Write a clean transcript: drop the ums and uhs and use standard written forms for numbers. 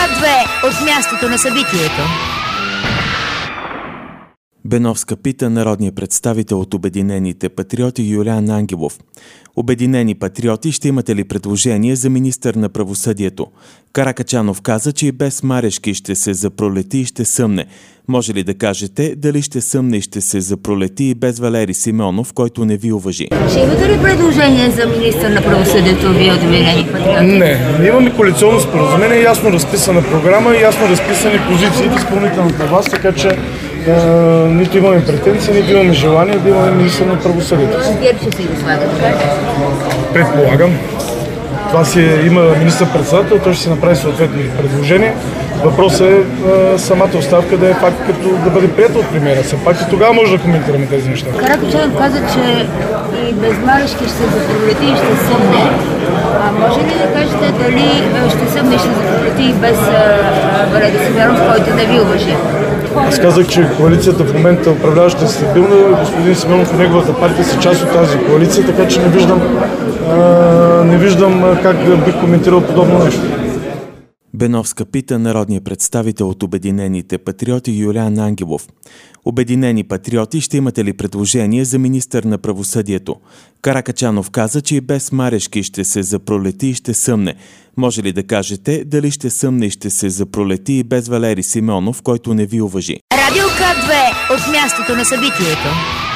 К2 от мястото на събитието. Беновска пита народния представител от Обединените патриоти Юлиан Ангелов. Обединени патриоти, ще имате ли предложение за министър на правосъдието? Каракачанов каза, че и без Марешки ще се запролети и ще съмне. Може ли да кажете дали ще съмне и ще се запролети и без Валери Симеонов, който не ви уважи? Ще имате ли предложение за министър на правосъдието вие от Обединени патриоти? Не имаме коалиционно споразумение, ясно разписана програма, ясно разписани позиции в изпълнителната власт, така че нито имаме претенции, нито имаме желание да имаме министър на правосъдието. ГЕРБ ще си го слагате? Предполагам. Това има министър-председател, той ще си направи съответни предложения. Въпросът е самата оставка да е факт, като да бъде приета от премиера. Все пак и тогава може да коментираме тези неща. Каракачанов каза, че и без Марешки ще се запролети и ще съмне. Може ли да кажете дали ще съмне и ще запролети и без Валери Симеонов, който не ви уважи? Аз казах, че коалицията в момента управляваща е стабилна. Господин Симеонов и неговата партия са част от тази коалиция, така че не виждам как бих коментирал подобно нещо. Беновска пита народния представител от Обединените патриоти Юлиан Ангелов. Обединени патриоти, ще имате ли предложение за министър на правосъдието? Каракачанов каза, че и без Марешки ще се запролети и ще съмне. Може ли да кажете дали ще съмне и ще се запролети и без Валери Симеонов, който не ви уважи? Радио К2 от мястото на събитието.